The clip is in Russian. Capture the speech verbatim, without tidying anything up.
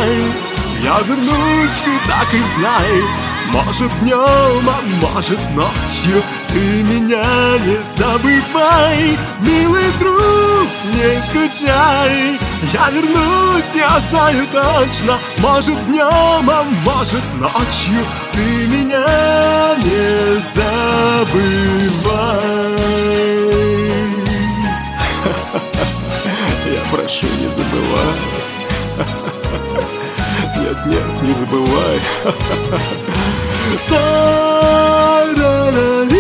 забывай. Я вернусь, ты так и знай. Может днем, а может ночью. Ты меня не забывай. Милый друг, не скучай. Я вернусь, я знаю точно. Может днем, а может ночью. Ты меня не забывай. Я прошу, не забывай. Нет, нет, не забывай. Та-ра-ра-ра.